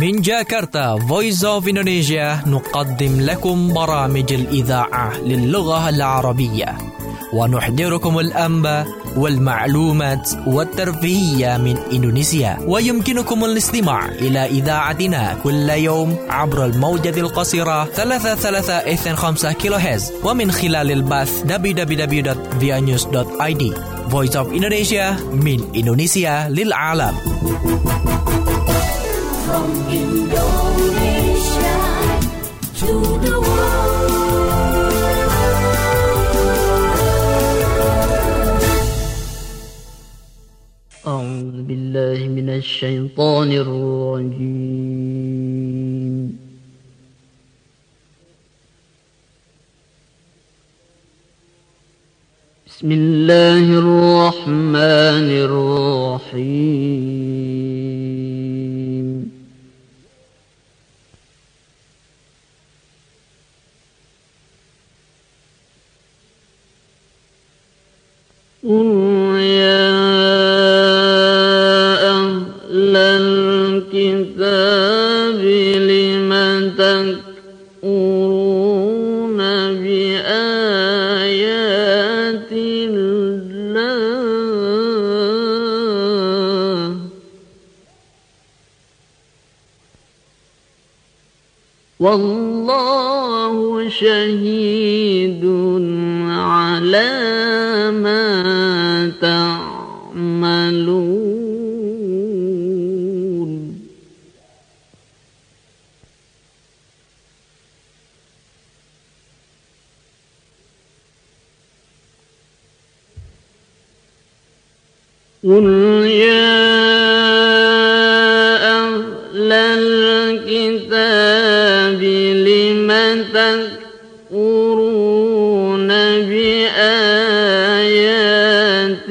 من جاكرتا Voice of Indonesia نقدم لكم برامج الإذاعة للغة العربية ونحضركم الأنباء والمعلومات والترفيهية من إندونيسيا. ويمكنكم الاستماع إلى إذاعتنا كل يوم عبر الموجة القصيرة 33.5 كيلوهرتز ومن خلال البث www.vianews.id. Voice of Indonesia من إندونيسيا للعالم. From Indonesia to the world. أعوذ بالله من الشيطان الرجيم. بسم الله الرحمن الرحيم. قل يا أهل الكتاب لم تكفرون بآيات الله والله شهيد على ما تعملون. قل يا أهل الكتاب لم تكفرون بآيات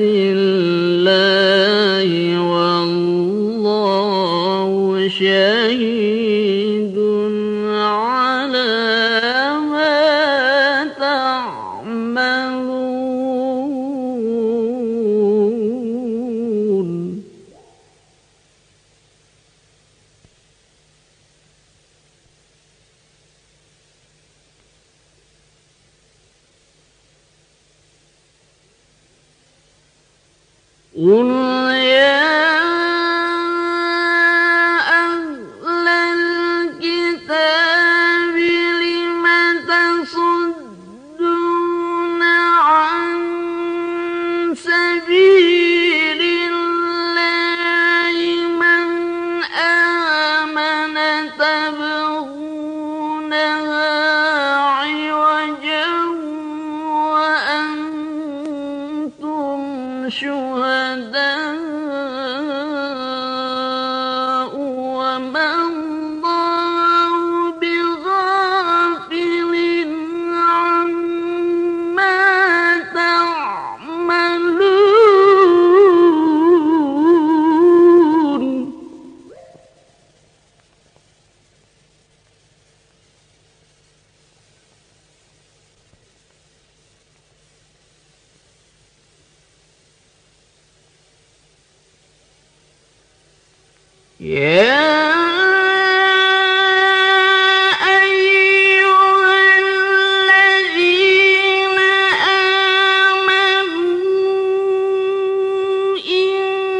الله والله شهيد على ما تعملون. قل يا أهل الكتاب لم تصدون عن سبيل الله من آمن تبغونها عوجا وأنتم شهداء وما الله بغافل عما تعملون. يا أيها الذين آمنوا إن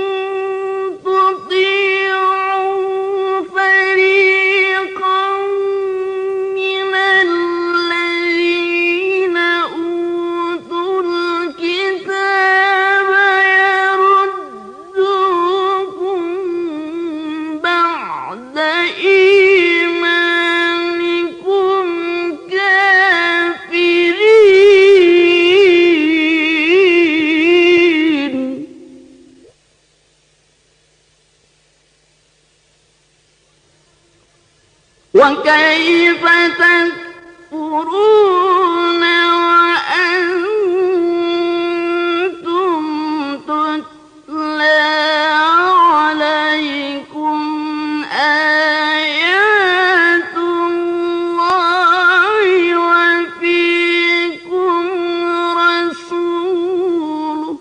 تطيعوا فريقا من الذين أوتوا الكتاب يردوكم بعد إيمانكم كافرين. وكيف تكفرون وأنتم تتلى عليكم آيات الله وفيكم رسوله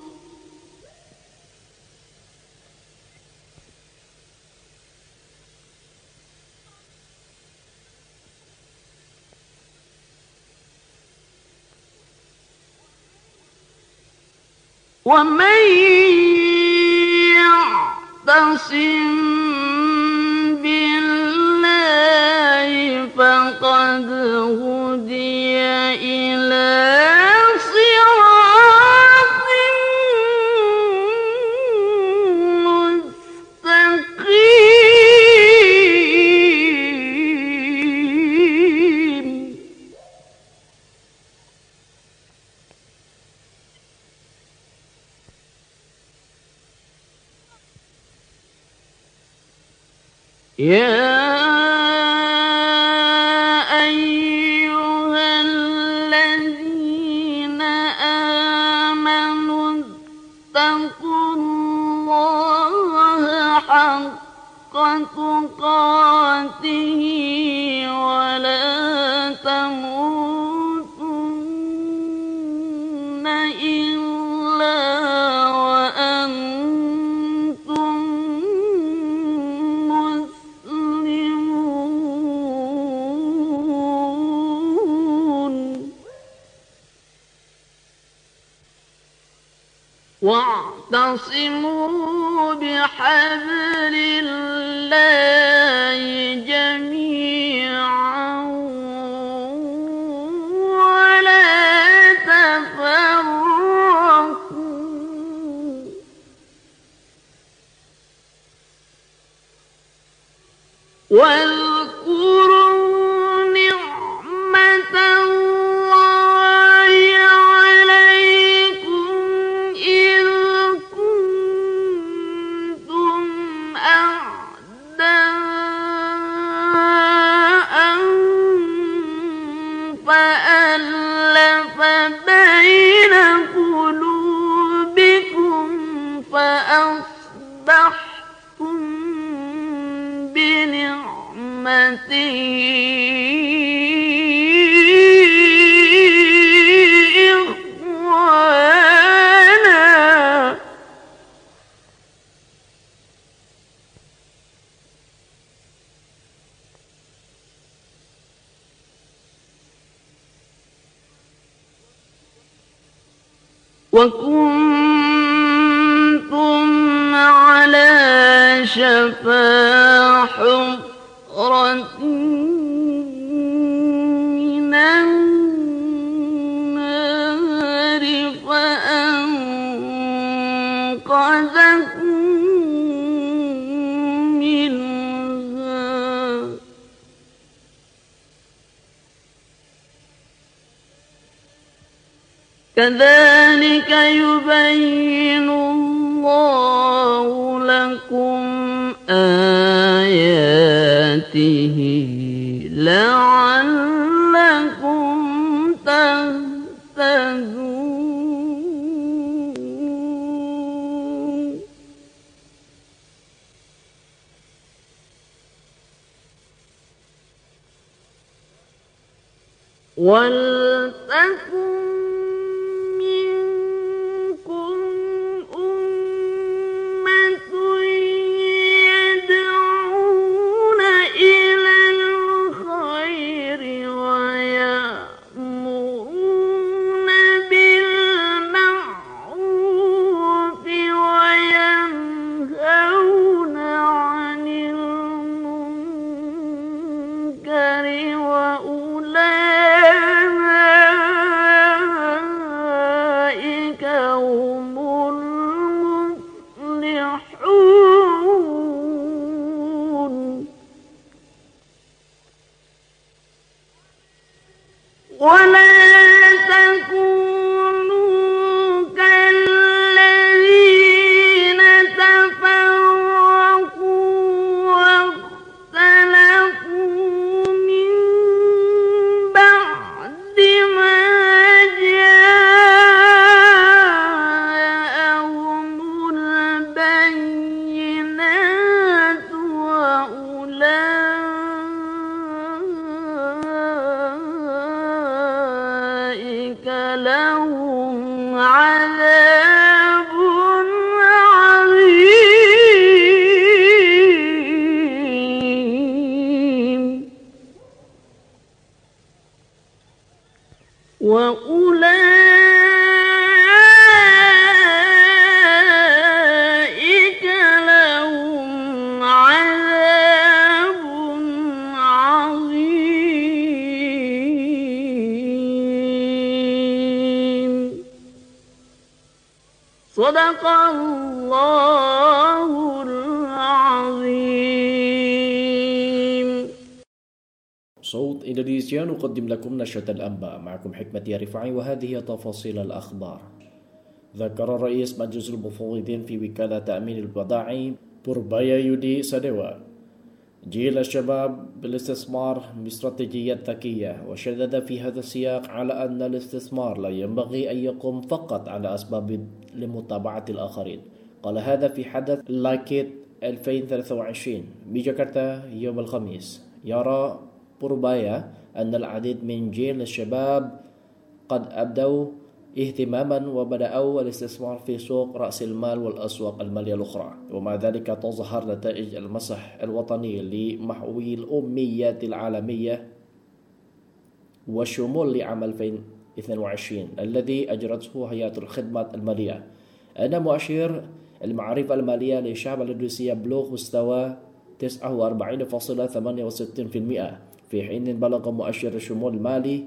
ومن يعتصم بالله فقد هدي إلى صراط مستقيم. يا أيها الذين آمنوا اتقوا الله حق تقاته ولا تموتن إلا وأنتم واعتصموا بحبل الله جميعا ولا تفرقوا واذكروا نعمة الله عليكم إذ كنتم أعداء فألف بين قلوبكم فأصبحتم بنعمته إخوانا وكنتم على شفا حفرة من النار فأنقذكم منها كذلك يبين الله لكم آياته لعلكم تهتدون. ولتكن منكم أمة يدعون إلى الخير ويأمرون بالمعروف وينهون عن المنكر وأولئك هم المفلحون. ولا تكونوا كالذين تفرقوا واختلفوا من بعد ما جاءهم البينات وأولئك لهم عذاب عظيم. وأولئك صدق الله العظيم. صوت إندونيسيا نقدم لكم نشرة الأنباء، معكم حكمة يا رفاعي، وهذه تفاصيل الأخبار. ذكر رئيس مجلس المفوضين في وكالة تأمين البضائع بوربايا يودي ساديوا جيل الشباب بالاستثمار باستراتيجية ذكية، وشدد في هذا السياق على أن الاستثمار لا ينبغي أن يقوم فقط على أسباب لمتابعة الآخرين. قال هذا في حدث لايكيت 2023 بجاكرتا يوم الخميس. يرى بوربايا أن العديد من جيل الشباب قد أبدوا اهتماما وبدأوا الاستثمار في سوق رأس المال والأسواق المالية الأخرى، ومع ذلك تظهر نتائج المسح الوطني لمحو الأميات العالمية والشمول لعام 2022 الذي أجرته هيئة الخدمات المالية أن مؤشر المعرفة المالية للشعب الإندونيسي بلغ مستوى 49.68%، في حين بلغ مؤشر الشمول المالي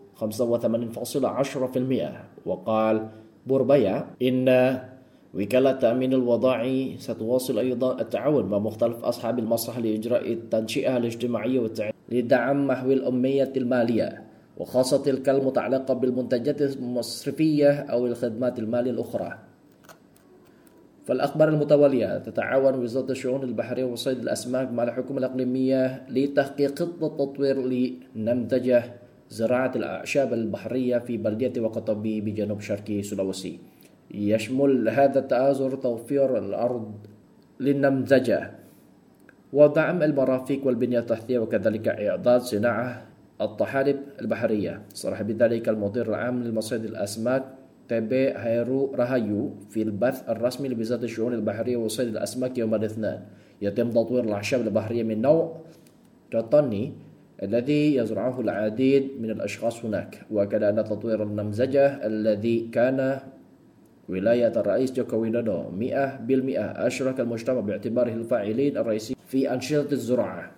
85.10%. وقال بوربايا إن وكالة تأمين الوضائع ستواصل أيضا التعاون مع مختلف أصحاب المصلحة لإجراء التنشئة الاجتماعية لدعم محو الأمية المالية، وخاصة تلك المتعلقة بالمنتجات المصرفية أو الخدمات المالية الأخرى. فالأخبار المتوالية تتعاون وزارة الشؤون البحرية وصيد الأسماك مع الحكومة الإقليمية لتحقيق خطة تطوير لنمذجة زراعة الأعشاب البحرية في بلدية وقطبي بجنوب شرقي سلوسي. يشمل هذا التآزر توفير الأرض للنمذجة ودعم المرافق والبنية التحتية، وكذلك إعداد صناعة الطحالب البحرية. صرح بذلك المدير العام لمصيد الأسماك تبي هيرو راهايو في البث الرسمي لوزارة الشؤون البحرية وصيد الأسماك يوم الاثنين. يتم تطوير الأعشاب البحرية من نوع تطني الذي يزرعه العديد من الأشخاص هناك، وكان أن تطوير النمذجة الذي كان ولاية الرئيس جوكو ويدودو 100% أشرك المجتمع باعتباره الفاعلين الرئيسي في أنشطة الزراعة.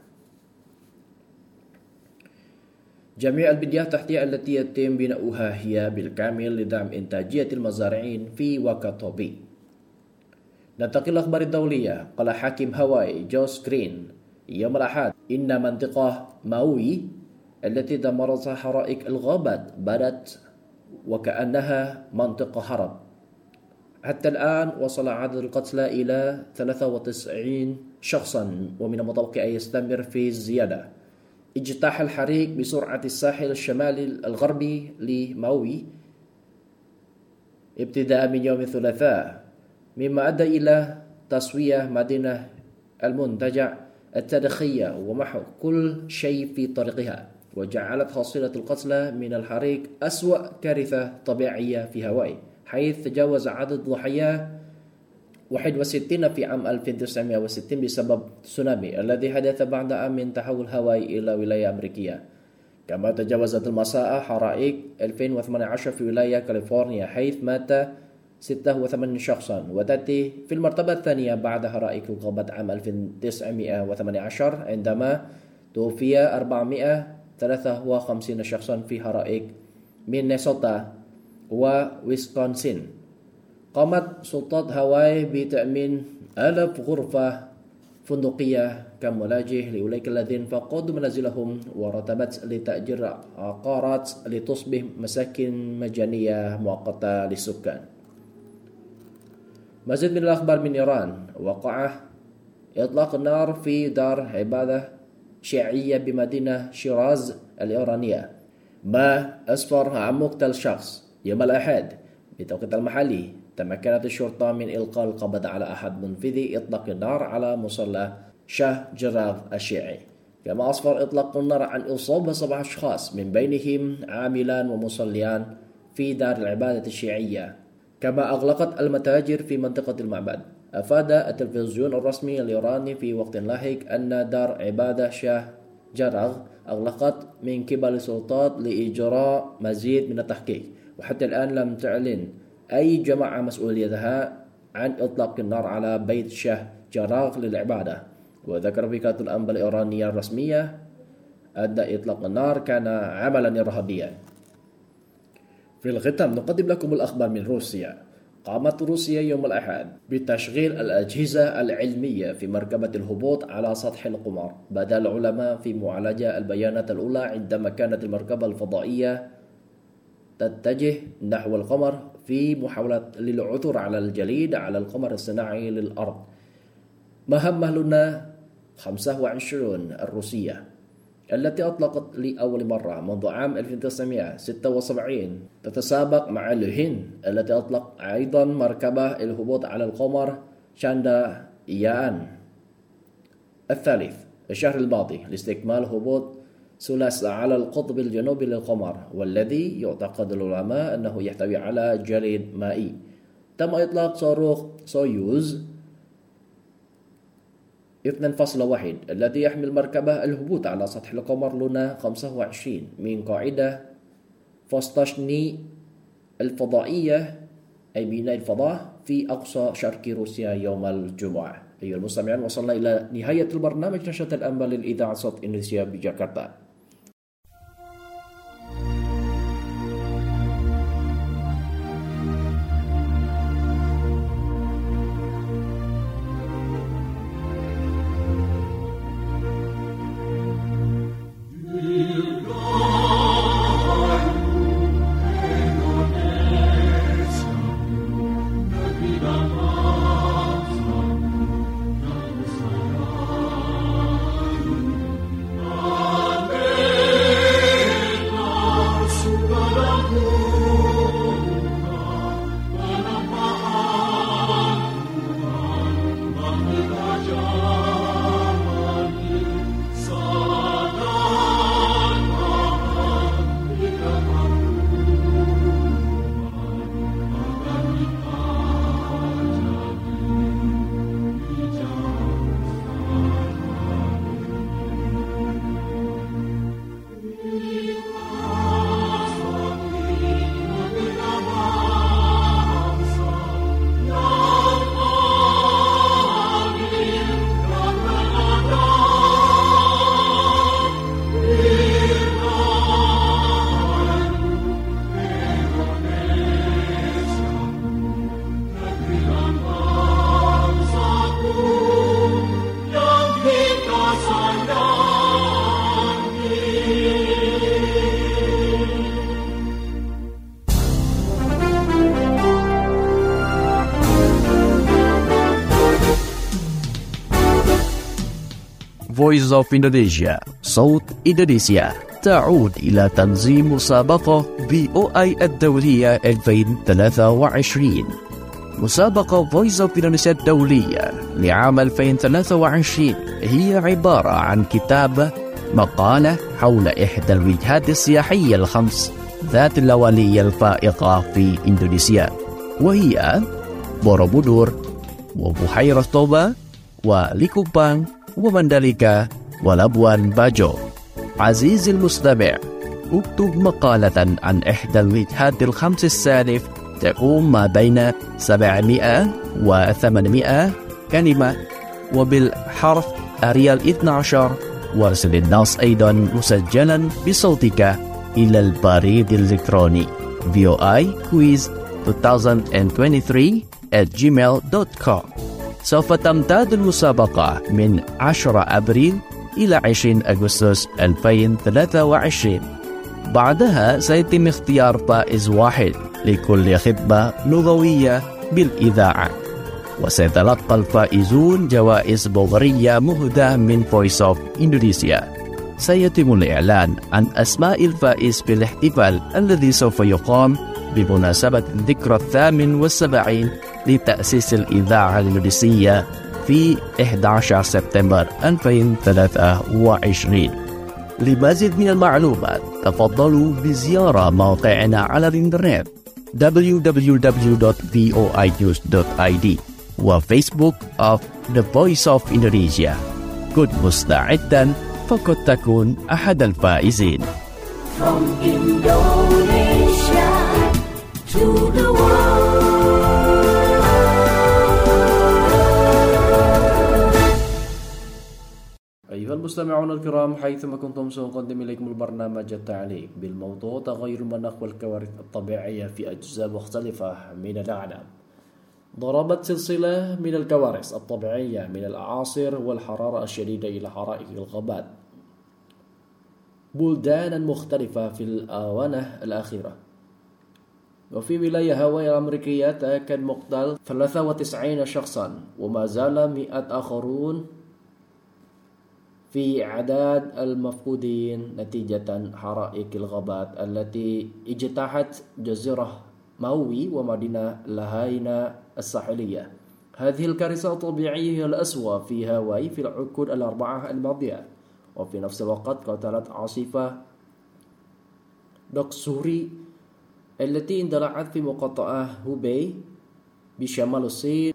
جميع البنية التحتية التي يتم بناؤها هي بالكامل لدعم إنتاجية المزارعين في وكاتوبي. ننتقل الأخبار الدولية. قال حاكم هاواي جوس جرين يوم الأحد إن منطقة ماوي التي دمرتها حرائق الغابات بدت وكأنها منطقة حرب. حتى الآن وصل عدد القتلى إلى 93 شخصا، ومن المتوقع أن يستمر في الزيادة. اجتاح الحريق بسرعة الساحل الشمالي الغربي لماوي ابتداء من يوم الثلاثاء، مما أدى إلى تسوية مدينة المنتجع التاريخية ومحو كل شيء في طريقها، وجعلت حصيلة القتلى من الحريق أسوأ كارثة طبيعية في هاواي، حيث تجاوز عدد الضحايا 61 في عام 1960 بسبب تسونامي الذي حدث بعد عام من تحول هاواي إلى ولاية أمريكية. كما تجاوزت المساء حرائق 2018 في ولاية كاليفورنيا حيث مات 86 شخصا، وتأتي في المرتبة الثانية بعد حرائق الغابات عام 1918 عندما توفي 453 شخصا في حرائق مينيسوتا وويسكونسين. قامت سلطات هاواي بتأمين 1000 غرفة فندقية كملاجئ لأولئك الذين فقدوا منازلهم، ورتبت لتأجير عقارات لتصبح مساكن مجانية مؤقتة للسكان. مزيد من الأخبار من إيران. وقع إطلاق النار في دار عبادة شيعية بمدينة شيراز الإيرانية، ما أسفر عن مقتل شخص. يوم الأحد بتوقيت المحلي تمكنت الشرطة من إلقاء القبض على أحد منفذي إطلاق النار على مصلى شاه جراغ الشيعي. كما أسفر إطلاق النار عن إصابة 7 أشخاص من بينهم عاملان ومصليان في دار العبادة الشيعية. كما أغلقت المتاجر في منطقة المعبد. أفاد التلفزيون الرسمي الإيراني في وقت لاحق أن دار عبادة شاه جراغ أغلقت من قبل السلطات لإجراء مزيد من التحقيق، وحتى الآن لم تعلن أي جماعة مسؤوليتها عن إطلاق النار على بيت شاه جراغ للعبادة. وذكر وكالة الأنباء الإيرانية الرسمية أن إطلاق النار كان عملا إرهابيا. في الختام نقدم لكم الأخبار من روسيا. قامت روسيا يوم الأحد بتشغيل الأجهزة العلمية في مركبة الهبوط على سطح القمر. بدأ العلماء في معالجة البيانات الأولى عندما كانت المركبة الفضائية تتجه نحو القمر في محاولة للعثور على الجليد على القمر الصناعي للأرض. مهمة لونا 25 الروسية التي أطلقت لأول مرة منذ عام 1976 تتسابق مع الهند التي أطلق أيضا مركبة الهبوط على القمر شاندريان الثالث الشهر الماضي لاستكمال هبوط ثلاث على القطب الجنوبي للقمر، والذي يعتقد العلماء أنه يحتوي على جليد مائي. تم إطلاق صاروخ سويوز 2.1 الذي يحمل مركبة الهبوط على سطح القمر لونا 25 من قاعدة فوستاشني الفضائية أي بناء الفضاء في أقصى شرق روسيا يوم الجمعة. أيها المستمعين، وصلنا إلى نهاية البرنامج نشرة الأنباء للإذاعة صوت إندونيسيا بجاكرتا. Voice of Indonesia, صوت إندونيسيا، تعود إلى تنظيم مسابقة VOI الدولية 2023. مسابقة Voice of Indonesia الدولية لعام 2023 هي عبارة عن كتابة مقالة حول إحدى الوجهات السياحية الخمس ذات الأولية الفائقة في إندونيسيا، وهي بوروبودور وبحيرة توبا وليكوبان ومندليكا ولابوان باجو. عزيزي المستمع، اكتب مقالة عن إحدى الوجهات الخمس السالف تقوم ما بين 700 و 800 كلمة وبالحرف أريال 12. وارسل النص أيضا مسجلا بصوتك إلى البريد الإلكتروني voiquiz2023@gmail.com. سوف تمتد المسابقة من 10 أبريل إلى 20 أغسطس 2023. بعدها سيتم اختيار فائز واحد لكل خطبة لغوية بالإذاعة، وسيتلقى الفائزون جوائز بورية مهداة من Voice of Indonesia. سيتم الإعلان عن أسماء الفائز في الاحتفال الذي سوف يقام بمناسبة الذكرى 78 لتأسيس الإذاعة الإندونيسية في 11 سبتمبر 2023. لمزيد من المعلومات تفضلوا بزيارة موقعنا على الإنترنت www.voinews.id وفيسبوك of The Voice of Indonesia. كن مستعدا فقد تكون أحد الفائزين. From Indonesia to the world. أيها المستمعون الكرام، حيثما كنتم سنقدم إليكم البرنامج التعليق بالموضوع تغير المناخ والكوارث الطبيعية في أجزاء مختلفة من العالم. ضربت سلسلة من الكوارث الطبيعية من الأعاصير والحرارة الشديدة إلى حرائق الغابات بلدانا مختلفة في الآونة الأخيرة. وفي ولاية هاواي الأمريكية تأكد مقتل 93 شخصا وما زال 100 آخرون في عدد المفقودين نتيجة حرائق الغابات التي اجتاحت جزيرة ماوي ومدينة لاهاينا الساحلية. هذه الكارثة الطبيعية هي الأسوأ في هاواي في العقود الأربعة الماضية، وفي نفس الوقت قتلت عاصفة دوكسوري التي اندلعت في مقاطعة هوبي بشمال الصين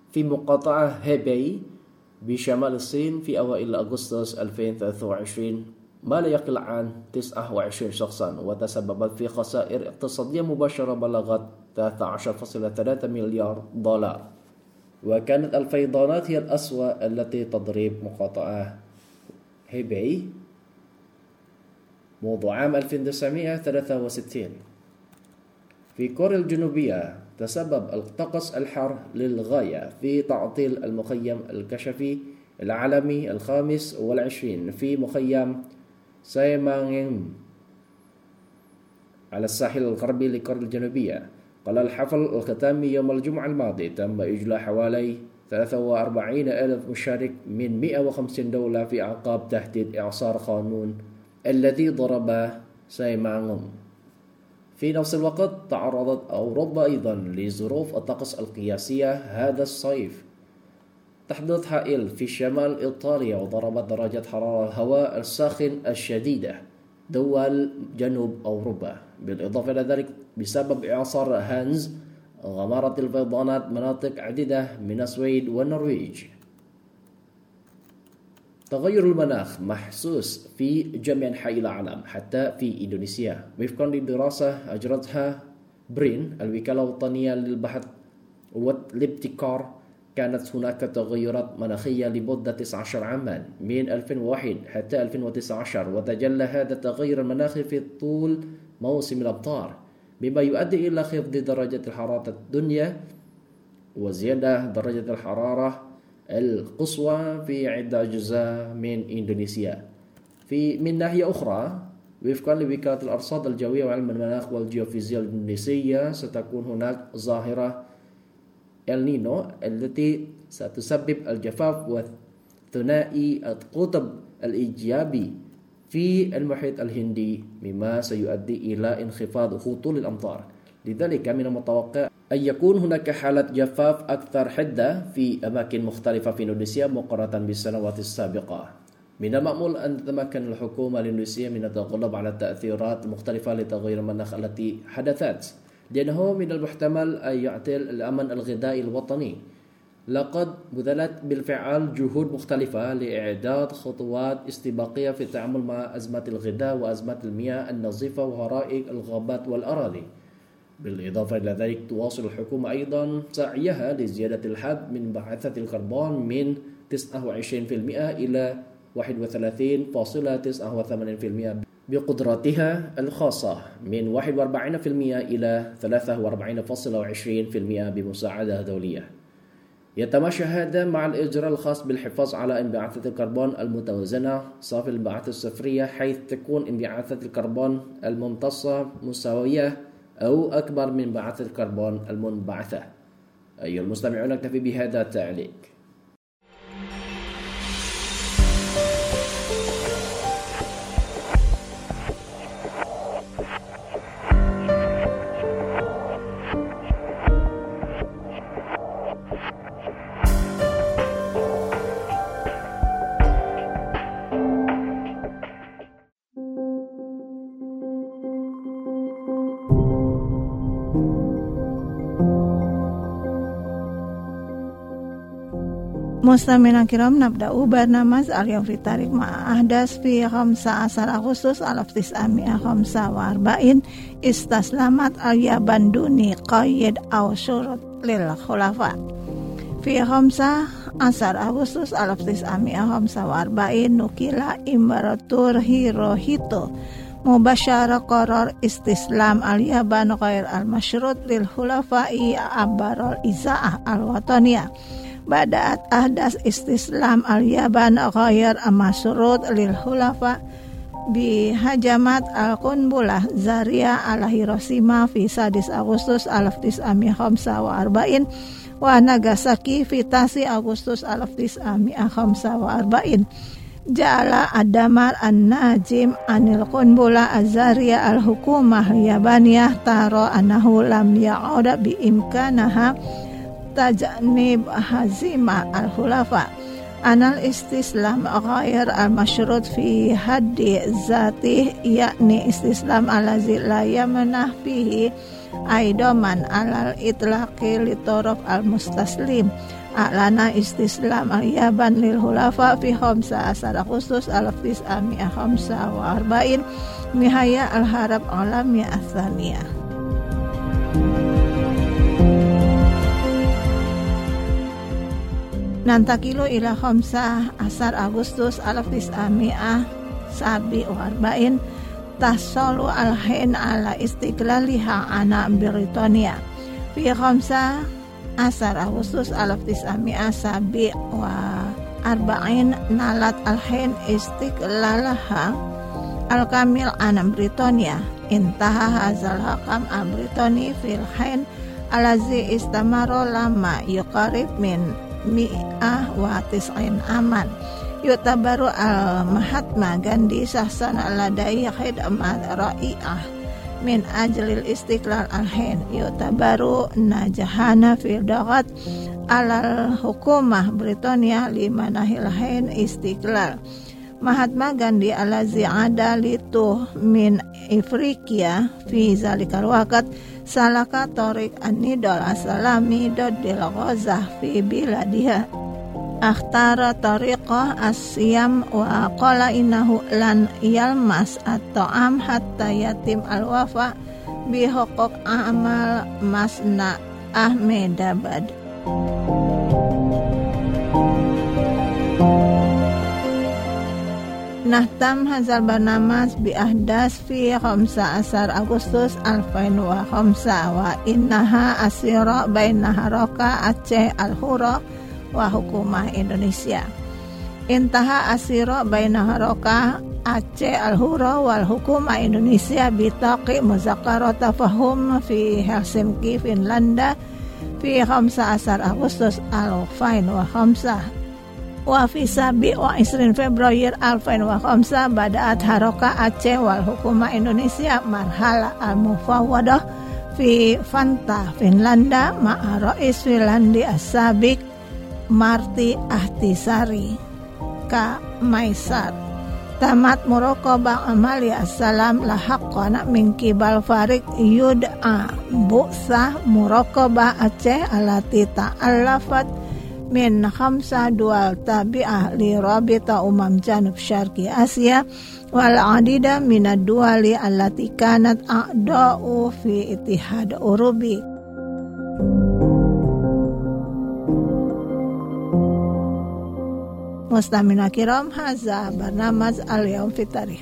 بشمال الصين في أوائل أغسطس 2023 ما لا يقل عن 29 شخصا، وتسببت في خسائر اقتصادية مباشرة بلغت 13.3 مليار دولار. وكانت الفيضانات هي الأسوأ التي تضرب مقاطعة هيبي منذ عام 1963. في كوريا الجنوبية تسبب الطقس الحار للغاية في تعطيل المخيم الكشفي العالمي 25 في مخيم سايمانغ على الساحل الغربي لكوريا الجنوبية. قال الحفل الختامي يوم الجمعة الماضي تم إجلاء حوالي 43,000 مشارك من 150 دولة في أعقاب تهديد إعصار قانون الذي ضرب سايمانغ. في نفس الوقت تعرضت أوروبا أيضا لظروف الطقس القياسية هذا الصيف. تحدث هائل في شمال إيطاليا وضربت درجة حرارة الهواء الساخن الشديدة دول جنوب أوروبا. بالإضافة إلى ذلك بسبب إعصار هانز غمرت الفيضانات مناطق عديدة من السويد والنرويج. تغير المناخ محسوس في جميع أنحاء العالم حتى في إندونيسيا. وفقا لدراسة أجرتها برين الوكالة الوطنية للبحث والابتكار، كانت هناك تغيرات مناخية لمدة 19 عاما من 2001 حتى 2019، وتجلى هذا التغير المناخي في طول موسم الأمطار، مما يؤدي إلى خفض درجة الحرارة الدنيا وزيادة درجة الحرارة القصوى في عدة أجزاء من إندونيسيا. من ناحية أخرى، وفقا لوكالة الأرصاد الجوية وعلم المناخ والجيوفيزياء الإندونيسية، ستكون هناك ظاهرة النينو التي ستسبب الجفاف وثنائي القطب الإيجابي في المحيط الهندي، مما سيؤدي إلى انخفاض هطول الأمطار. لذلك من المتوقع أن يكون هناك حالة جفاف أكثر حدة في أماكن مختلفة في إندونيسيا مقارنة بالسنوات السابقة. من المأمول أن تتمكن الحكومة الإندونيسية من التغلب على التأثيرات المختلفة لتغير المناخ التي حدثت، لأنه من المحتمل أن يعطل الأمن الغذائي الوطني. لقد بذلت بالفعل جهود مختلفة لإعداد خطوات استباقية في التعامل مع أزمات الغذاء وأزمات المياه النظيفة وحرائق الغابات والأراضي. بالإضافة إلى ذلك تواصل الحكومة أيضا سعيها لزيادة الحد من انبعاثات الكربون من 29% إلى 31.89% بقدراتها الخاصة، من 41% إلى 43.20% بمساعدة دولية. يتماشى هذا مع الإجراء الخاص بالحفاظ على انبعاثات الكربون المتوازنة صافي الانبعاثات الصفرية، حيث تكون انبعاثات الكربون الممتصة مساوية أو أكبر من انبعاثات الكربون المنبعثة. أيها المستمعون، نكتفي بهذا التعليق. مستمعينا الكرام، نبدأ برنامج اليوم في تاريخ مع أحداث في 15 أغسطس 1945 استسلمت اليابان دون قيد أو شروط للخلفاء. في 15 أغسطس 1945 نقل إمبراطور هيروهيتو mubasyarah qarar istislam al-Yaban ghair al-masyrut lil khulafa'i abarul iza'ah al-wataniyah. Bada'at ahdas istislam al-Yaban ghair al-masyrut lil khulafa bihajamat al-qunbulah Zaria ala Hiroshima fi 6 Agustus 1945 wa Nagasaki fi 10 Agustus 1945. Ja'ala ad-damar an-najim anil qunbula az-Zaria al-hukumah yabaniyah taro annahu lam ya'uda bi imkanaha tajnib hazimah al-khulafa anal istislam ghair al-masyrut fi haddi zatih yakni istislam alazi la yamanah fihi aidoman alal itlaqi li taraf al-mustaslim. A'lana istislam al-Yaban lil khulafa fi 15 Agustus 1945 nihaya al-harab alamiyah ats-tsaniyah. Nantakilu ila 15 Agustus 1947 tahsulu al-hin ala istiqlaliha ana Britania fi 15 Agustus 1947 nalat al-hin istiqlalaha al-kamil an Britania. Intaha hazal hakam al-Britani fil hin alazi istamaro lama yuqarib min 190 aman. Yutabaru al-Mahatma Gandhi sahsan ladai khidmat ra'i'ah min ajlil istiqlal al-hin. Yutabaru najahana fil dagat alal hukumah Britania limanahil hin istiqlal. Mahatma Gandhi alazi adalitu min Afrika fi zalikal waqt salaka tariq an-nidal asalami dodil ghazah fi biladiha akhtara tariqah asyam wa qala innahu lan yalmas at-ta'am hatta yatim al-wafa bi huquq amal masna Ahmedabad. Nahtam hazal barnamas bi ahdas fi 15 Agustus 2005 wa innaha asyira baina haraka Aceh al-Hura wa hukumah Indonesia. Intaha asyira baina haraka Aceh al-Hura wal hukumah Indonesia bitaqi muzaqarat tafahum fi Helsinki Finlanda fi 15 Agustus 2005 wa fi 27 Februari 2005 bada'at haraka Aceh wal hukumah Indonesia marhala al-mufawwadah fi Fanta Finlanda ma'a rais Finlandia as-sabiq Martti Ahtisaari ka Maisar. Tamat muraqabah amali as-salam la haqqana min kibal farik yud'a bu'sah muraqabah Aceh alati ta'allafat min 5 dual tabi'ah li rabita Janub Syarqi Asia wal adida minad duali allati kanat a'da'u fi Ittihad Urubi. Mustamina kiram, haza barnamaz al-yawm fi tarikh.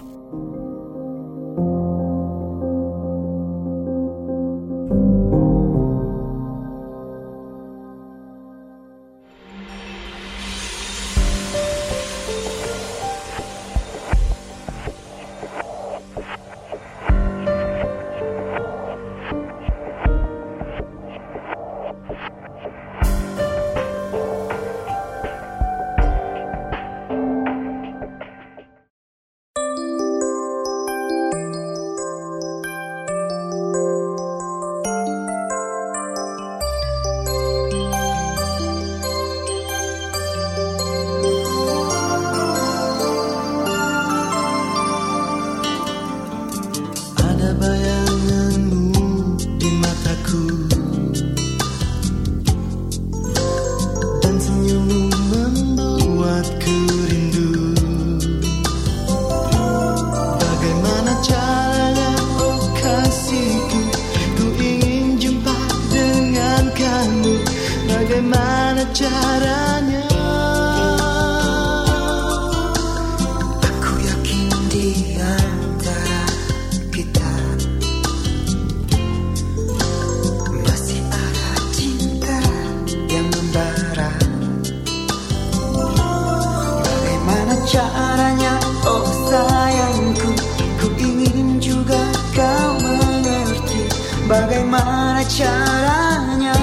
Bagaimana caranya? Aku yakin di antara caranya?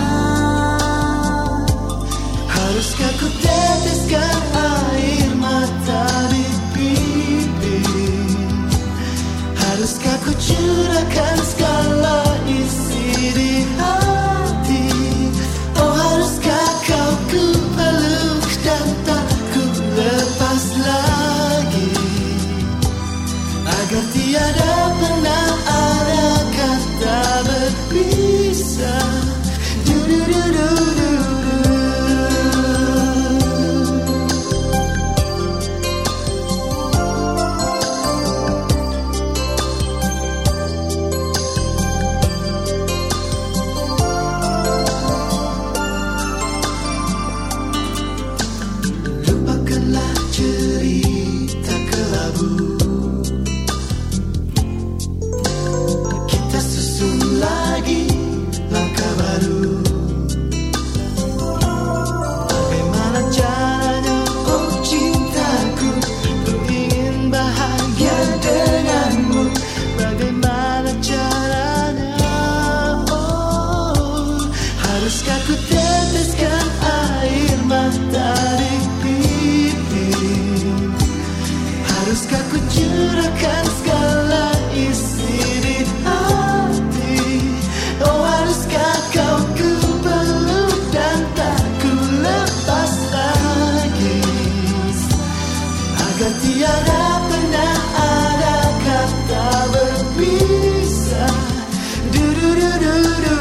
Haruskah ku teteskan air mata di pipi? Haruskah ku curahkan segala isi di hati? Oh, haruskah kau ku peluk dan tak ku lepas lagi, agar tiada pernah ada kata berpisah. Lupakanlah cerita kelabu, kita susun lagi langkah baru. Bagaimana caranya, oh cintaku, ku ingin bahagia denganmu. Bagaimana caranya, oh, haruskah ku teteskan air mata di pipi? Haruskah ku curahkan segala isi di hati? Oh, haruskah kau ku peluk dan tak ku lepas lagi, agar tiada pernah ada kata berpisah. Du-du-du-du-du-du.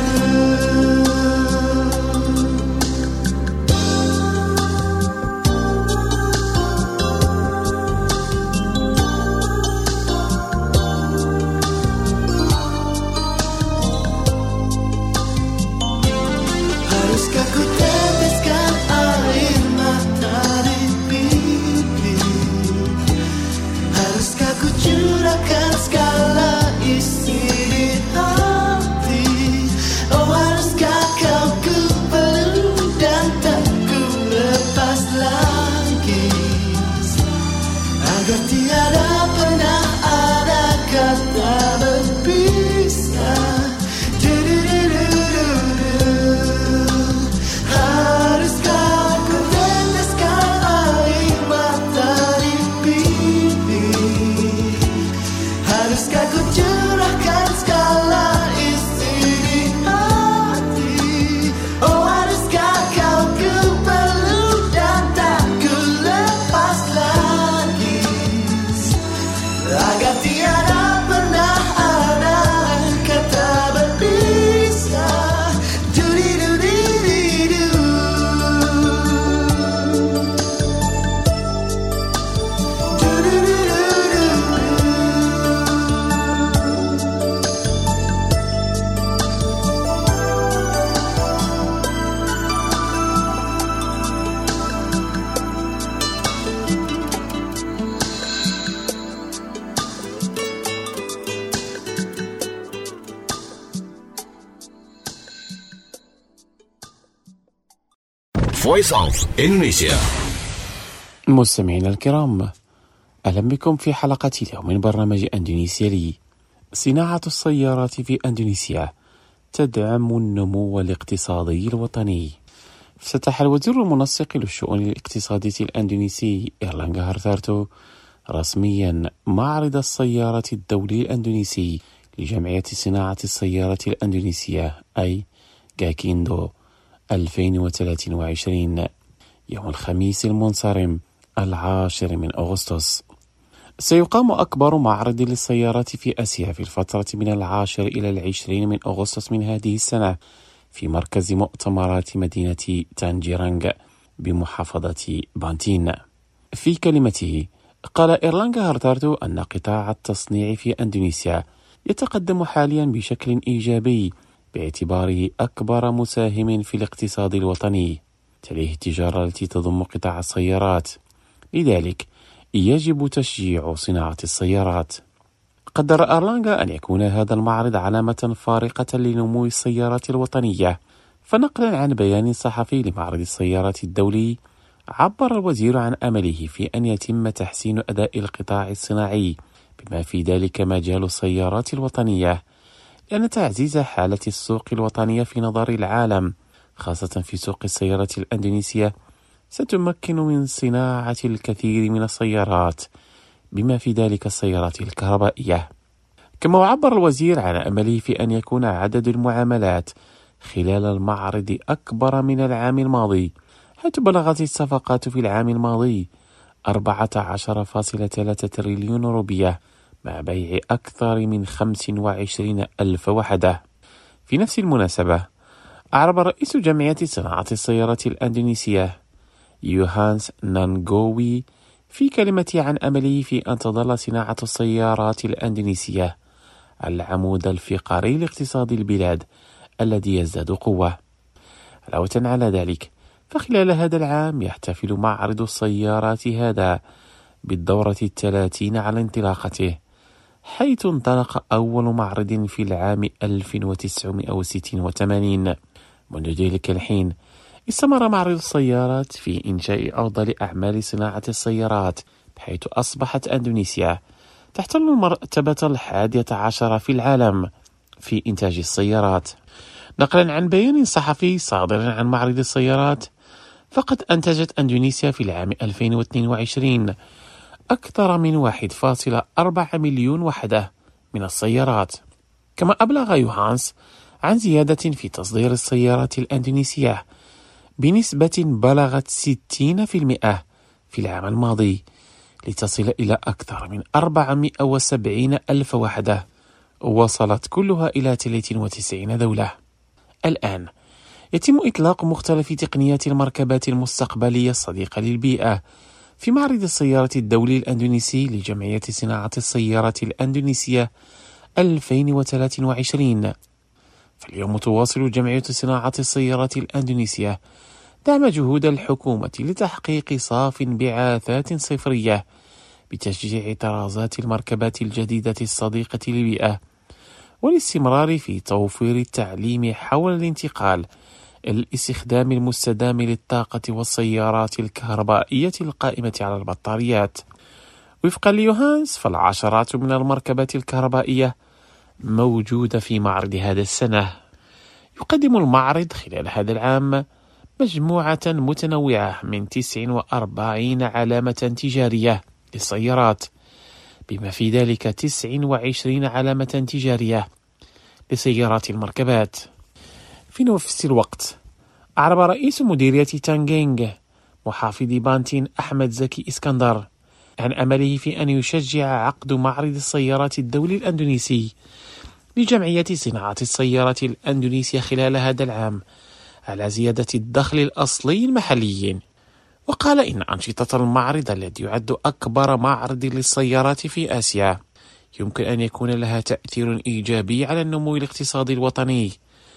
Haruskah ku teteskan air mata di pipi? Haruskah ku curahkan segala isi di hati? Oh, haruskah kau ku peluk dan tak ku lepas lagi, agar tiada pernah ada kata berpisah. Haruskah ku teteskan air mata di pipi? Haruskah ku curahkan segala isi di hati? Oh, haruskah kau ku peluk dan tak ku lepas lagi, agar tiada pernah ada kata berpisah. Du-di-du-di-di-du. Du-du-du-du-du. Voice of Indonesia. مستمعينا الكرام، أهلا بكم في حلقة اليوم من برنامج أندونيسيا لي. صناعة السيارات في أندونيسيا تدعم النمو الاقتصادي الوطني. افتتح الوزير المنسق للشؤون الاقتصادية الأندونيسي إيرلانغا هارتارتو رسميا معرض السيارة الدولي الأندونيسي لجمعية صناعة السيارة الأندونيسية أي جاكيندو 2023 يوم الخميس المنصرم 10 من أغسطس. سيقام أكبر معرض للسيارات في آسيا في الفترة من 10 إلى 20 من أغسطس من هذه السنة في مركز مؤتمرات مدينة تانجيرانغ بمحافظة بانتين. في كلمته قال إيرلانغا هارتارتو أن قطاع التصنيع في أندونيسيا يتقدم حاليا بشكل إيجابي باعتباره أكبر مساهم في الاقتصاد الوطني، تليه التجارة التي تضم قطاع السيارات، لذلك يجب تشجيع صناعة السيارات. قدر إيرلانغا أن يكون هذا المعرض علامة فارقة لنمو السيارات الوطنية، فنقلا عن بيان صحفي لمعرض السيارات الدولي عبر الوزير عن أمله في أن يتم تحسين أداء القطاع الصناعي بما في ذلك مجال السيارات الوطنية لأن تعزيز حالة السوق الوطنية في نظر العالم خاصة في سوق السيارة الأندونيسية ستمكن من صناعة الكثير من السيارات بما في ذلك السيارات الكهربائية. كما عبر الوزير عن أمله في أن يكون عدد المعاملات خلال المعرض أكبر من العام الماضي، حيث بلغت الصفقات في العام الماضي 14.3 تريليون روبية مع بيع أكثر من 25 ألف وحدة. في نفس المناسبة أعرب رئيس جمعية صناعة السيارة الأندونيسية يوهانس نانغوي في كلمته عن أمله في أن تظل صناعة السيارات الأندونيسية العمود الفقري لاقتصاد البلاد الذي يزداد قوة. علاوة على ذلك فخلال هذا العام يحتفل معرض السيارات هذا بالدورة 30 على انطلاقته، حيث انطلق أول معرض في العام 1986. منذ ذلك الحين استمر معرض السيارات في إنشاء أفضل أعمال صناعة السيارات، بحيث أصبحت أندونيسيا تحتل المرتبة 11 في العالم في إنتاج السيارات. نقلا عن بيان صحفي صادر عن معرض السيارات، فقد أنتجت أندونيسيا في العام 2022 أكثر من 1.4 مليون وحدة من السيارات. كما أبلغ يوهانس عن زيادة في تصدير السيارات الأندونيسية بنسبة بلغت 60% في العام الماضي، لتصل إلى أكثر من 470 ألف وحدة، وصلت كلها إلى 93 دولة. الآن يتم إطلاق مختلف تقنيات المركبات المستقبلية الصديقة للبيئة في معرض السيارة الدولي الأندونيسي لجمعية صناعة السيارة الأندونيسية 2023. فاليوم تواصل جمعية صناعة السيارات الأندونيسية دعم جهود الحكومة لتحقيق صافٍ انبعاثات صفرية بتشجيع طرازات المركبات الجديدة الصديقة للبيئة، والاستمرار في توفير التعليم حول الانتقال الاستخدام المستدام للطاقة والسيارات الكهربائية القائمة على البطاريات. وفقا ليوهانس فالعشرات من المركبات الكهربائية موجودة في معرض هذا السنة. يقدم المعرض خلال هذا العام مجموعة متنوعة من 49 علامة تجارية للسيارات، بما في ذلك 29 علامة تجارية لسيارات المركبات. في نفس الوقت أعرب رئيس مديرية تانغينغ محافظ بانتين أحمد زكي إسكندر عن أمله في أن يشجع عقد معرض السيارات الدولي الأندونيسي لجمعية صناعة السيارات الأندونيسية خلال هذا العام على زيادة الدخل الأصلي المحلي. وقال إن أنشطة المعرض الذي يعد أكبر معرض للسيارات في آسيا يمكن أن يكون لها تأثير إيجابي على النمو الاقتصادي الوطني،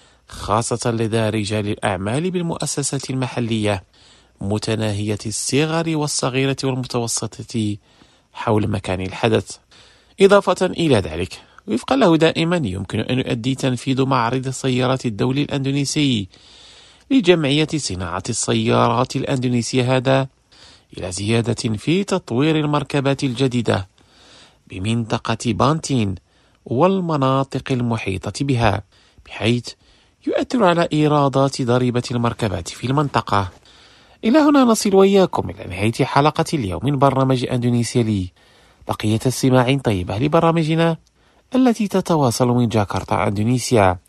خاصة لدى رجال الأعمال بالمؤسسات المحلية متناهية الصغر والصغيرة والمتوسطة حول مكان الحدث. إضافة إلى ذلك وفقا له دائما يمكن أن يؤدي تنفيذ معرض السيارات الدولي الأندونيسي لجمعية صناعة السيارات الأندونيسية هذا إلى زيادة في تطوير المركبات الجديدة بمنطقة بانتين والمناطق المحيطة بها، بحيث يؤثر على إيرادات ضريبة المركبات في المنطقة. إلى هنا نصل وإياكم إلى نهاية حلقة اليوم من برنامج أندونيسيا لي. بقية استماع طيبة لبرامجنا التي تتواصل من جاكرتا أندونيسيا.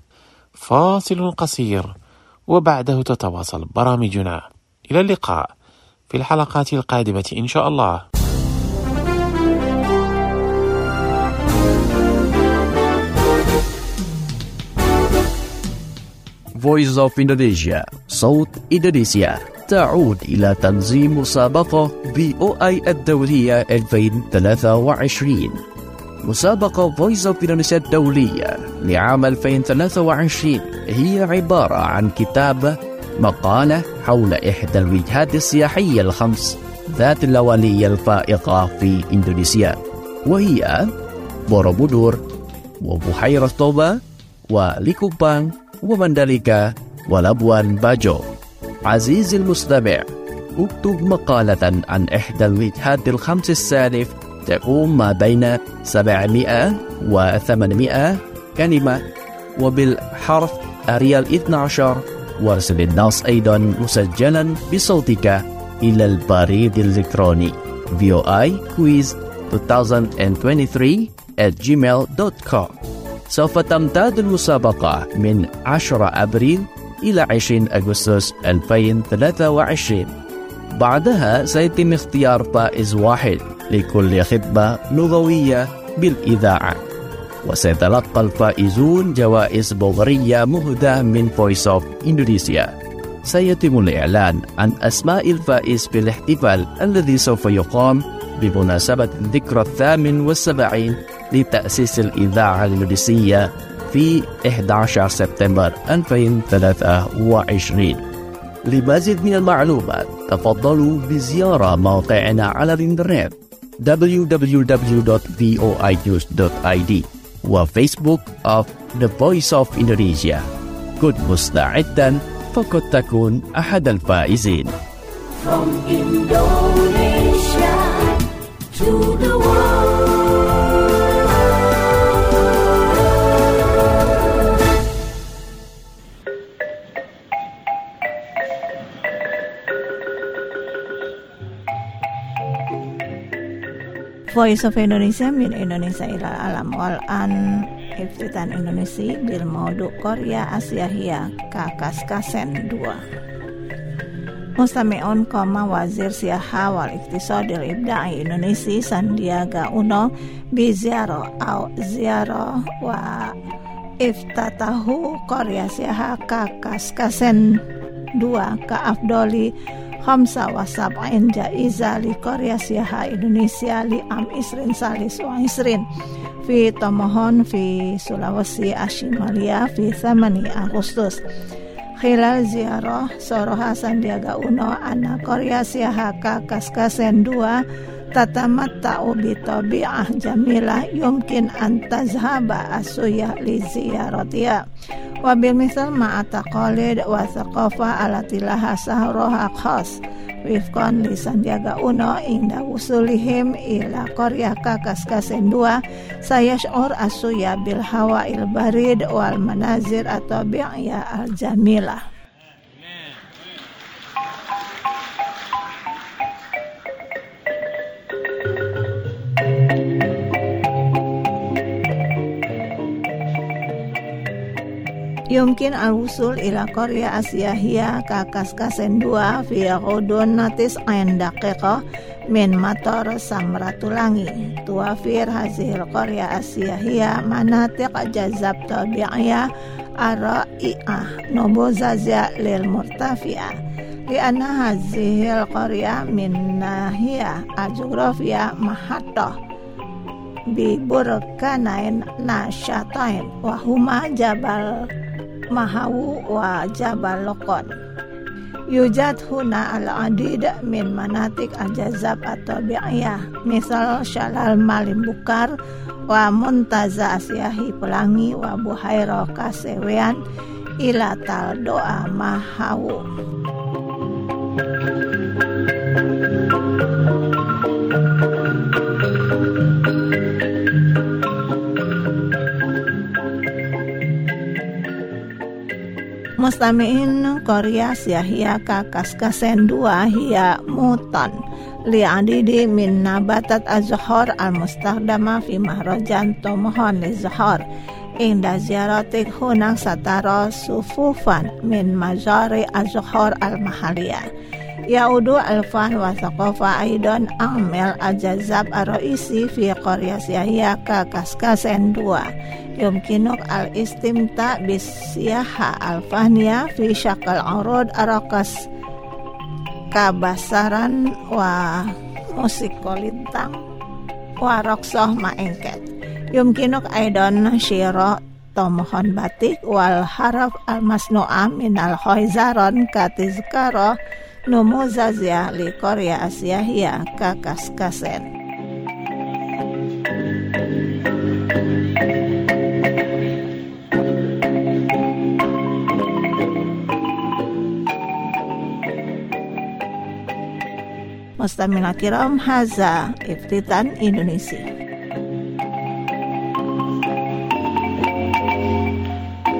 فاصل قصير وبعده تتواصل برامجنا. إلى اللقاء في الحلقات القادمة إن شاء الله. Voice of Indonesia, صوت إندونيسيا، تعود إلى تنظيم مسابقة VOI الدولية 2023. مسابقة Voice of Indonesia الدولية لعام 2023 هي عبارة عن كتاب مقالة حول إحدى الوجهات السياحية الخمس ذات اللوالية الفائقة في إندونيسيا، وهي بوروبودور وبحيرة توبا وليكوبان ومنداليكا ولابوان باجو. عزيزي المستمع، اكتب مقالة عن إحدى الوجهات الخمس السالف تقوم ما بين 700 و 800 كلمة وبالحرف أريال 12 وارسل النص أيضا مسجلا بصوتك إلى البريد الإلكتروني voiquiz2023@gmail.com. سوف تمتد المسابقة من 10 أبريل إلى 20 أغسطس 2023. بعدها سيتم اختيار فائز واحد لكل خطبة لغوية بالإذاعة، وسيتلقى الفائزون جوائز بورية مهداة من Voice of Indonesia. سيتم الإعلان عن أسماء الفائز في الاحتفال الذي سوف يقام بمناسبة الذكرى 78 لتأسيس الإذاعة الإندونيسية في 11 سبتمبر 2023. لمزيد من المعلومات تفضلوا بزيارة موقعنا على الإنترنت www.voinews.id وفيسبوك of The Voice of Indonesia. كن مستعدا فقد تكون أحد الفائزين. From Indonesia to the world. Voice of Indonesia min Indonesia ila alam wal an iftitan Indonesia bil maudu Korea Asiahia Kakaskasen 2. Mustami'un koma wazir siaha wal iktisadil ibda'i Indonesia Sandiaga Uno biziaro au ziaro wa iftatahu Korea Asiahia Kakaskasen 2 ka afdoli khamsa wa sab'in jaiza li Korea Siaha Indonesia li am isrin salis wa isrin fi Tomohon fi Sulawesi Ashimalia fi 8 Agustus. Khilal ziarah Soroha Sandiaga Uno ana Korea Siaha Kakaskasen 2 tatamatta'u bi tabi'ah jamilah yumkin an tazhaba asuyah li ziyaratiha wa bil misal ma'a taqalid wa thaqafa alatilaha sahroha khas wifqan li Sandiaga Uno inda wusulihim ila Korea Kakaskasen 2 sayash'ur asuyah bil hawa'il barid wal manazir atau bi'ya al jamilah. Yumkin al-wusul ila Korea Asiahia Kakaskasen 2 fi ghudun natis ain daqiqah min matar Samratulangi tuafir hazil Korea Asiahia manatiq jazab tabi'iyah ara'i'ah nubuzazya lil murtafi'ah lianna hazil Korea min nahiyah al-jugrafiyah mahattah bi burkanain nasyatain wahuma jabal Mahawu wa Jabal Lokon. Yujad huna al-adid min manatik al-jazab atau bi'iyah misal Shalal Malim Bukar wa Muntaza Asiahi Pelangi wa Buhairo Kasewean ila Taldoa Mahawu. Mustami'in Korea Asiahia Kakaskasen 2 hiya mutan li'adidi min nabatat az-zuhur al-mustakhdama fi mahrajan Tomohon li-zuhur inda ziyaratik hunak satara sufufan min mazari az-zuhur al-mahaliyah yaudu al-fan wa thaqafa aidan amel al-jazab ar-raisi fi Korea Asiahia Kakaskasen 2 yumkinuk al-istimta bis-siyaha al-fahniya fi syakal urud arakas kabasaran wa musik kolintang wa raqsah ma'engket yumkinuk aidan syira Tomohon batik wal haraf al-masnu'ah minal khayzaron katizkara numuzazya li Korea Asiahia Kakaskasen. Mustamina kiram haza iftitan Indonesia.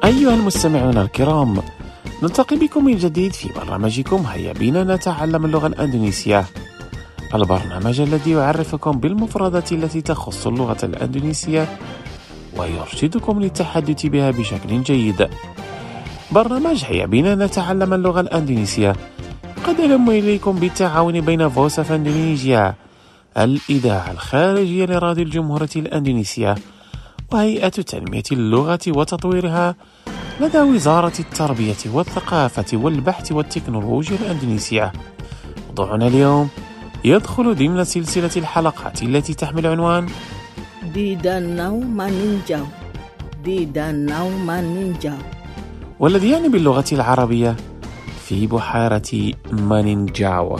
أيها المستمعون الكرام، نلتقي بكم من جديد في برنامجكم هيا بنا نتعلم اللغة الأندونيسية، البرنامج الذي يعرفكم بالمفردات التي تخص اللغة الأندونيسية ويرشدكم للتحدث بها بشكل جيد. برنامج هيا بنا نتعلم اللغة الأندونيسية قد ينضم إليكم بالتعاون بين فويس أوف إندونيسيا، الإذاعة الخارجية لراديو الجمهورية الأندونيسية، وهيئة تنمية اللغة وتطويرها لدى وزارة التربية والثقافة والبحث والتكنولوجيا الأندونيسية. موضوعنا اليوم يدخل ضمن سلسلة الحلقات التي تحمل عنوان Di Danau Maninjau. Di Danau Maninjau. والذي يعني باللغة العربية في بحيرة مانينجاو.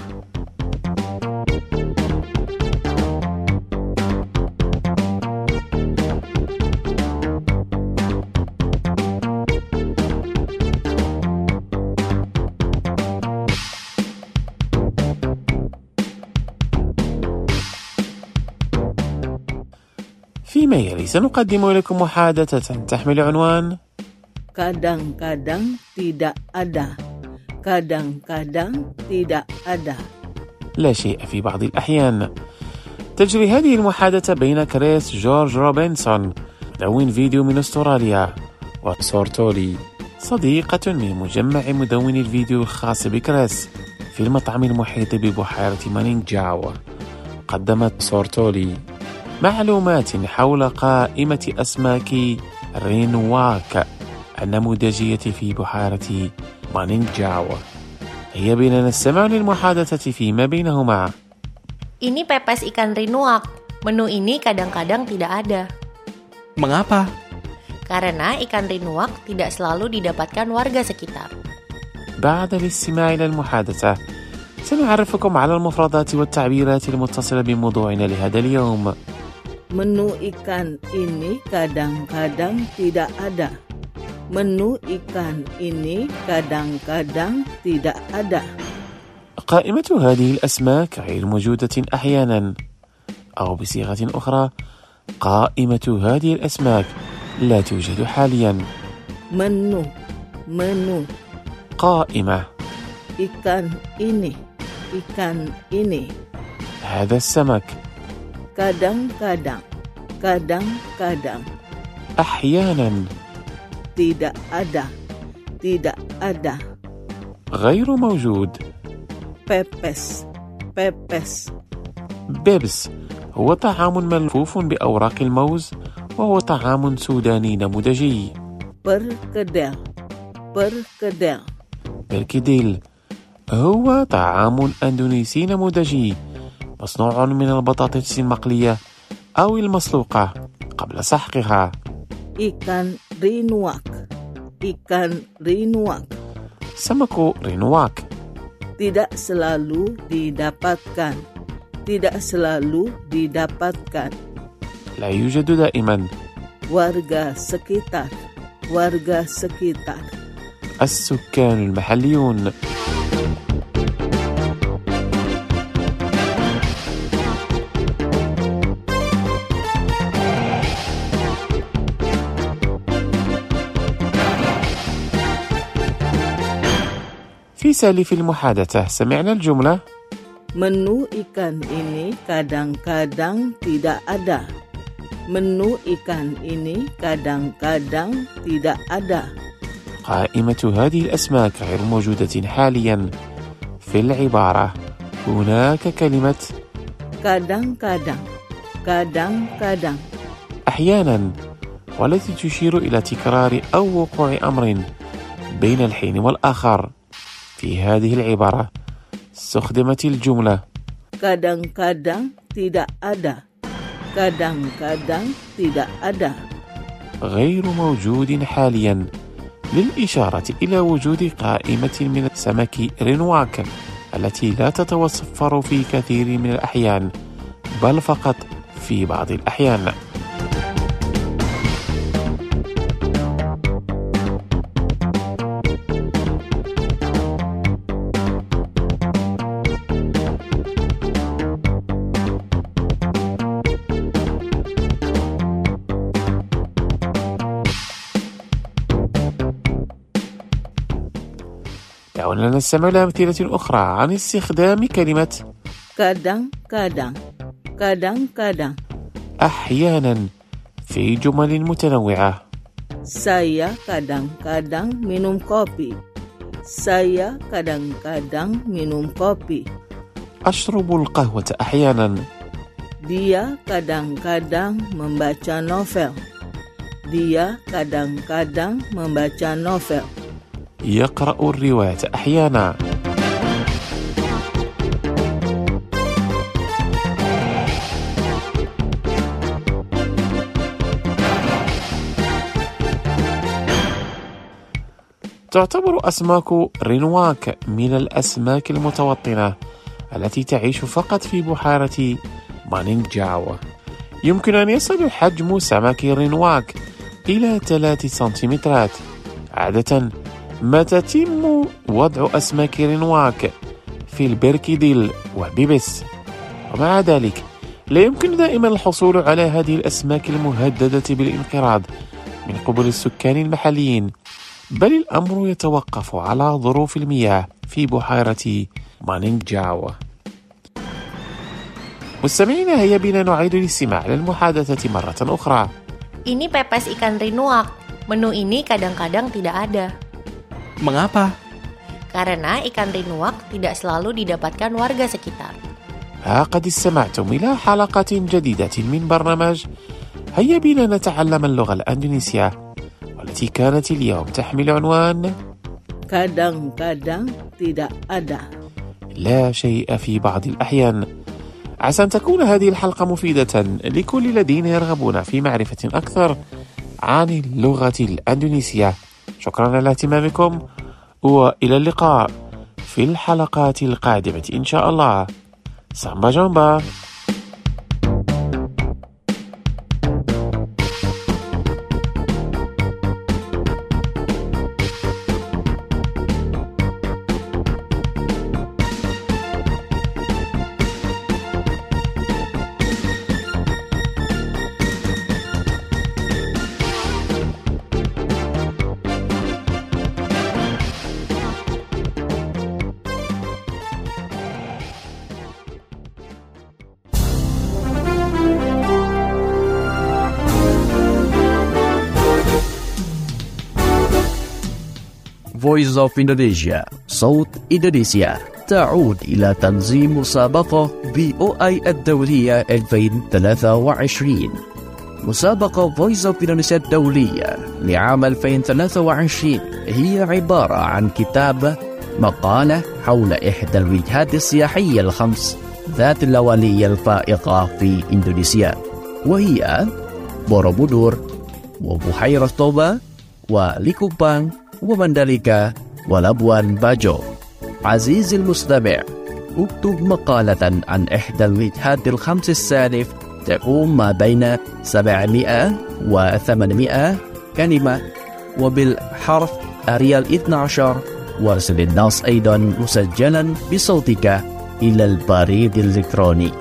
فيما يلي سنقدم لكم محادثة تحمل عنوان Kadang-kadang tidak ada. Kadang-kadang tidak ada. لا شيء في بعض الأحيان. تجري هذه المحادثة بين كريس جورج روبنسون مدون فيديو من أستراليا وسورتولي صديقة من مجمع مدون الفيديو الخاص بكريس في المطعم المحيط ببحيرة مانينجاو. قدمت سورتولي معلومات حول قائمة أسماك رينواك النموذجية في بحيرة مانينجاو. هيا بنا نستمع للمحادثة فيما بينهما. Ini pepes ikan rinuak. Menu ini kadang-kadang tidak ada. Mengapa? Karena ikan rinuak tidak selalu didapatkan warga sekitar. بعد الاستماع إلى المحادثة سنعرفكم على المفردات والتعبيرات المتصلة بموضوعنا لهذا اليوم. Menu ikan ini kadang-kadang tidak ada. Menu ikan ini kadang-kadang tidak ada. قائمة هذه الأسماك غير موجودة أحيانا، أو بصيغة أخرى قائمة هذه الأسماك لا توجد حاليا. Menu قائمة ikan ini هذا السمك. kadang-kadang أحيانا tidak ada. غير موجود. pepes بيبس هو طعام ملفوف بأوراق الموز، وهو طعام سوداني نموذجي. perkedel بركيديل هو طعام أندونيسي نموذجي مصنوع من البطاطس المقلية أو المسلوقة قبل سحقها. ikan rinuak سمك رينواك tidak selalu didapatkan. لا يوجد دائما. warga sekitar السكان المحليون. في سالف المحادثة سمعنا الجملة Menu ikan ini kadang-kadang tidak ada. Menu ikan ini kadang-kadang tidak ada. قائمة هذه الأسماك غير موجودة حاليا. في العبارة هناك كلمة kadang-kadang أحيانا، والتي تشير إلى تكرار أو وقوع أمر بين الحين والآخر. في هذه العبارة استخدمت الجملة kadang-kadang tidak ada. kadang-kadang tidak ada. غير موجود حاليا، للإشارة إلى وجود قائمة من سمك رينواك التي لا تتوفر في كثير من الأحيان، بل فقط في بعض الأحيان. دعونا نستمع إلى أمثلة أخرى عن استخدام كلمة kadang-kadang, kadang-kadang. أحيانا في جمل متنوعة. Saya kadang-kadang minum kopi. Saya kadang-kadang minum kopi. أشرب القهوة أحيانا. Dia kadang-kadang membaca novel. Dia kadang-kadang membaca novel. يقرأ الرواية أحيانا. تعتبر أسماك رينواك من الأسماك المتوطنة التي تعيش فقط في بحيرة مانينجاو. يمكن أن يصل حجم سمك رينواك إلى 3 سنتيمترات. عادة ما تتم وضع أسماك رينواك في البركيديل والبيبس، ومع ذلك لا يمكن دائما الحصول على هذه الأسماك المهددة بالانقراض من قبل السكان المحليين، بل الأمر يتوقف على ظروف المياه في بحيرة مانينجاو. مستمعينا، هيا بنا نعيد الاستماع للمحادثة مرة أخرى. Ini pepes ikan rinuak. Menu ini kadang-kadang tidak ada. Mengapa? Karena ikan rinuak tidak selalu didapatkan warga sekitar. قد استمعتم إلى حلقة جديدة من برنامج هيا بنا نتعلم اللغة الأندونيسية، والتي كانت اليوم تحمل عنوان Kadang-kadang tidak ada. لا شيء في بعض الأحيان. عسى أن تكون هذه الحلقة مفيدة لكل الذين يرغبون في معرفة أكثر عن اللغة الأندونيسية. شكرا على اهتمامكم، وإلى اللقاء في الحلقات القادمة إن شاء الله. سامبا جامبا. Voice of Indonesia, صوت إندونيسيا، تعود إلى تنظيم مسابقة VOI الدولية 2023. مسابقة Voice of Indonesia الدولية لعام 2023 هي عبارة عن كتاب مقالة حول إحدى الوجهات السياحية الخمس ذات اللونية الفائقة في إندونيسيا، وهي بوروبودور وبحيرة توبا وليكوبان ومندليكا ولابوان باجو. عزيزي المستمع، اكتب مقالة عن إحدى الوجهات الخمس السالف تقوم ما بين 700 و 800 كلمة وبالحرف أريال 12. وارسل النص أيضا مسجلا بصوتك إلى البريد الإلكتروني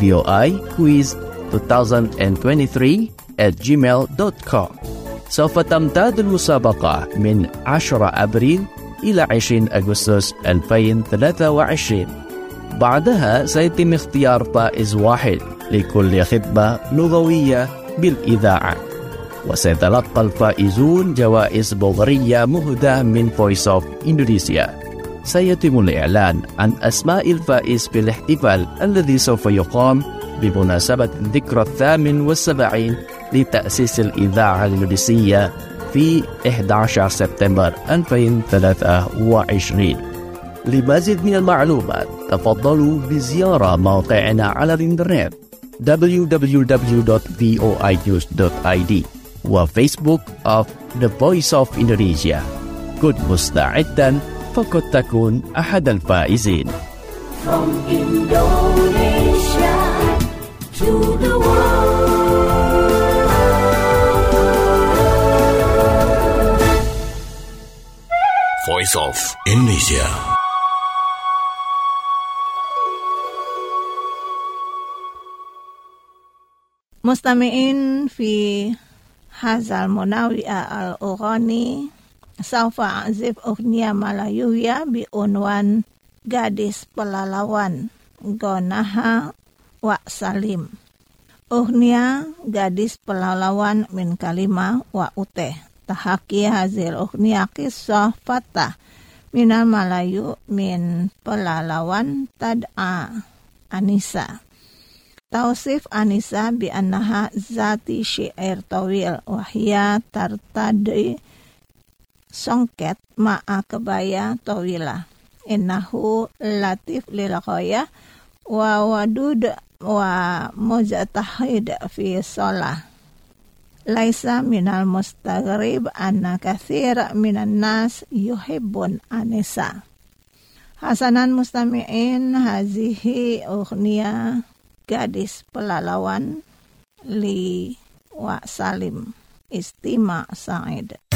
voiquiz2023@gmail.com. سوف تمتد المسابقة من 10 أبريل إلى 20 أغسطس 2023. بعدها سيتم اختيار فائز واحد لكل خطبة لغوية بالإذاعة، وسيتلقى الفائزون جوائز بورية مهداة من Voice of Indonesia. سيتم الإعلان عن أسماء الفائز في الاحتفال الذي سوف يقام بمناسبة الذكرى 78 لتأسيس الإذاعة الإندونيسية في 11 سبتمبر 2023. لمزيد من المعلومات تفضلوا بزيارة موقعنا على الإنترنت www.voinews.id وفيسبوك of The Voice of Indonesia. كن مستعدا فقد تكون أحد الفائزين. From Indonesia to the world. Voice of Indonesia. مستمعين في هذا المنوع الأغاني Saufa azif ughnia Malayuya bi unwan gadis pelalawan gonaha wa salim. Ughnia gadis pelalawan min kalima wa uteh. Tahaki hazil ughnia kisah fatah minal Malayu min pelalawan tad'a Anisa. Tausif Anisa bi annaha zati syair tawil wahya tartadi songket ma'a kebaya tawila. Innahu latif lil ghaya wa wadud wa mujtahid fi shalah. Laisa minal mustaghrib anna katsira minan nas yuhibbun Anisa. Hasanan mustami'in hazihi ughnia gadis pelalawan li wa salim istima Sa'id.